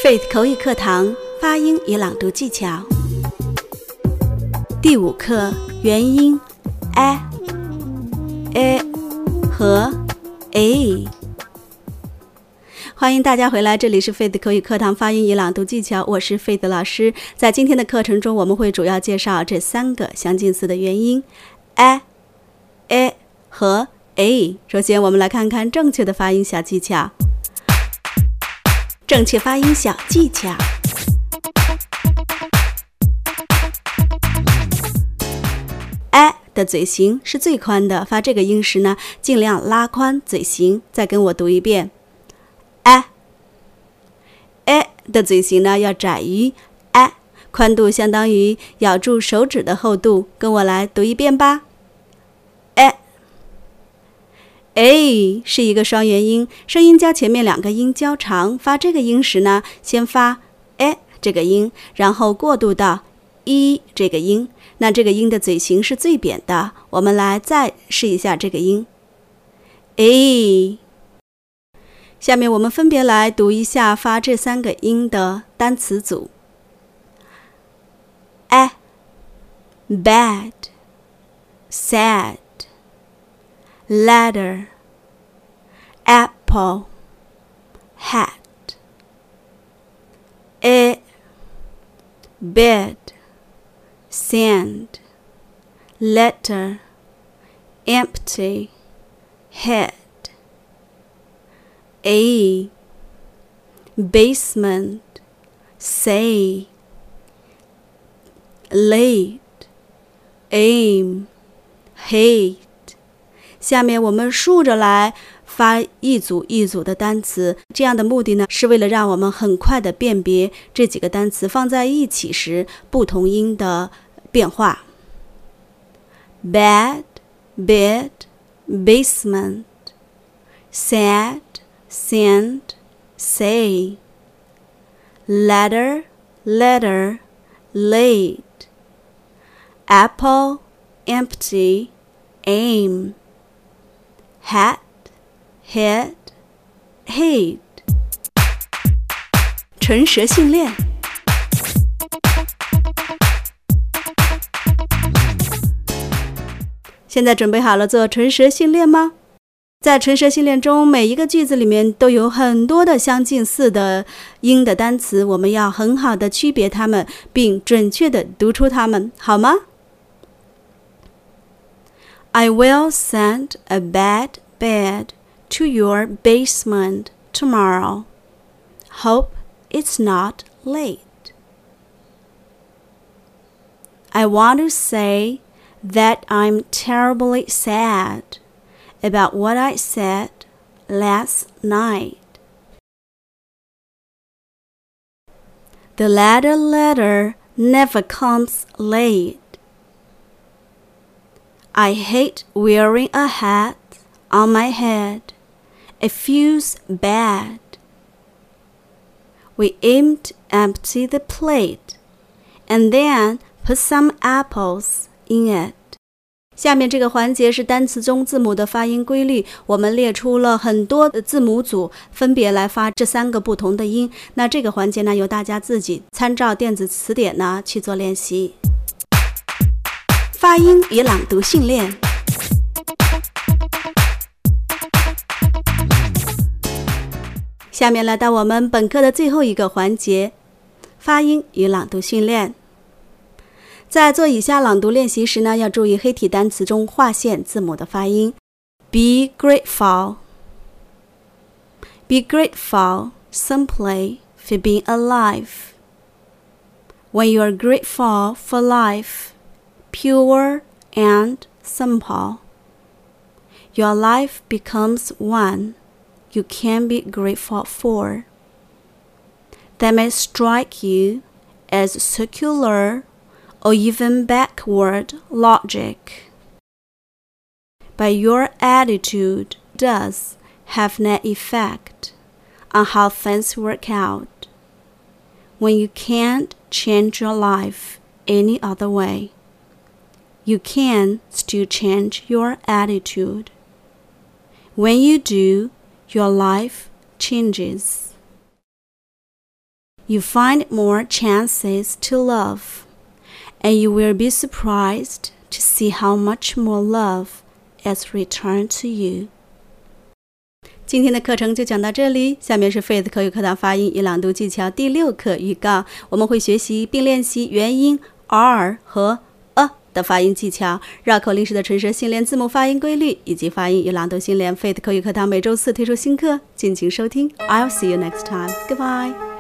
Faith 口语课堂发音与朗读技巧第5课元音 a 和 a。 欢迎大家回来，这里是 Faith 口语课堂发音与朗读技巧，我是 Faith 老师。在今天的课程中，我们会主要介绍这3个相近似的元音 a 和 a。 首先我们来看看正确的发音小技巧。正确发音小技巧。a 的嘴型是最宽的，发这个音时呢，尽量拉宽嘴型。再跟我读一遍 a 的嘴型呢要窄于 a， 宽度相当于咬住手指的厚度。跟我来读一遍吧。a 是一个双元音，声音较前面2个音较长，发这个音时呢，先发 a 这个音，然后过渡到 e 这个音。那这个音的嘴型是最扁的，我们来再试一下这个音 a。 下面我们分别来读一下发这3个音的单词组 a bad sad ladder apple hat bed sand letter empty head basement say late aim hate。下面我们竖着来发一组一组的单词，这样的目的呢，是为了让我们很快的辨别这几个单词放在一起时不同音的变化。 bad bed basement sad sand say ladder letter late apple empty aim hat head hate。 唇舌训练。现在准备好了做唇舌训练吗？在唇舌训练中，每一个句子里面都有很多的相近似的音的单词，我们要很好的区别它们，并准确的读出它们，好吗？ I will send a bed bed to your basement tomorrow. Hope it's not late. I want to say that I'm terribly sad about what I said last night. The letter never comes late. I hate wearing a hat on my head. It feels bad. We aimed empty the plate and then put some apples in it. 下面这个环节是单词中字母的发音规律，我们列出了很多的字母组，分别来发这3个不同的音。那这个环节呢，由大家自己参照电子词典呢去做练习。发音与朗读训练。下面来到我们本课的最后一个环节，发音与朗读训练。在做以下朗读练习时呢，要注意黑体单词中划线字母的发音。 Be grateful. Be grateful simply for being alive. When you are grateful for life, pure and simple, your life becomes one you can be grateful for. That may strike you as circular or even backward logic, but your attitude does have an effect on how things work out. When you can't change your life any other way, you can still change your attitude. When you do, your life changes. You find more chances to love, and you will be surprised to see how much more love is returned to you. 今天的课程就讲到这里，下面是 Faith 口语课堂发音与朗读技巧第6课预告。我们会学习并练习元音 R 和 的发音技巧，绕口令式的唇舌训练、字母发音规律以及发音与朗读训练。Faith 口语课堂每周4推出新课，敬请收听。I'll see you next time. Goodbye.